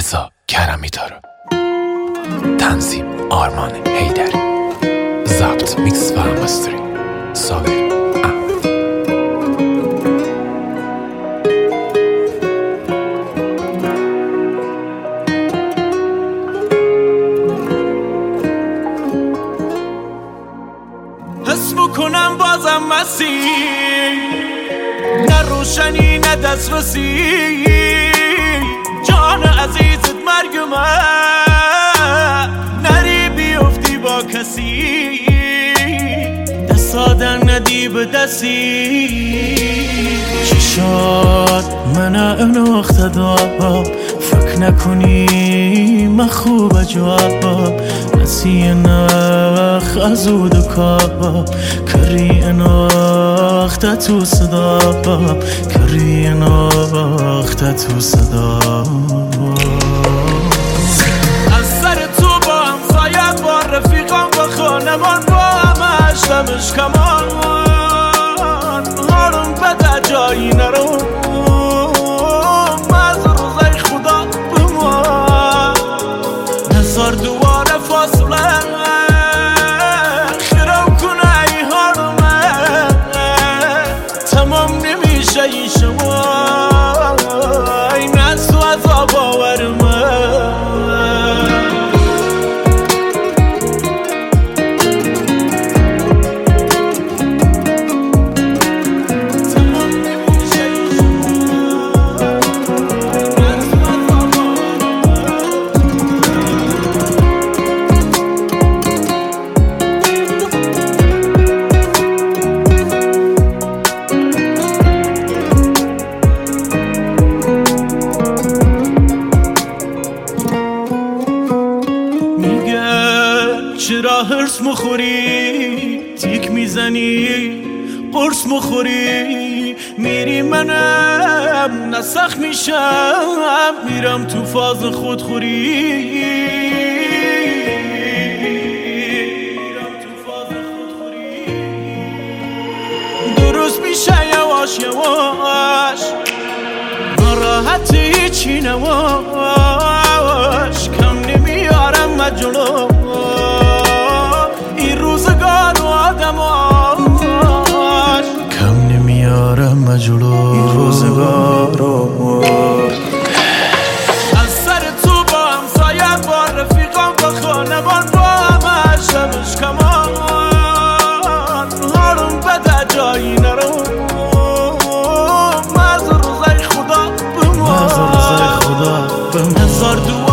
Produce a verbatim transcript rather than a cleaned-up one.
رضا کرمی داره. تنظیم آرمان حیدری. ضبط میکس و مستری صابر احمد. حس میکنم بازم مسیر، نه روشنی نه دسترسی، جان عزیزت مرگ من، نری بیفتی با کسی، دست آدن ندی به دستی. چشات من اناخته دار، فکر نکنی من خوب جواب، نسی نخ از او دکاب، کری اناخته تو صدا، کری اناخته تو صدا. از سر تو با همسایت، با رفیقان، با خانمان، با همش دمش کمان، حالم بده جایی نرو، مز روزای خدا بمان، نزار دوباره فاصله خیرم کنه ای حالمه، تمام نمیشه این شما این از تو عذاب آورمه. چرا هرس مخوری، تیک میزنی، قرص مخوری، میری منم نسخ میشم، میرم تو فاز خودخوری، درست میشه یواش یواش، ناراحت هیچی نواش، کم نمیارم مجلو این روزگار و آدماش، کم نمیارم مجلو این روزگار و از سر تو با همسایت، با رفیقان، با خانمان، با همش شمش کمان، حالم بده جایی نرو، مز روزای خدا بمان، مز روزای خدا بمان،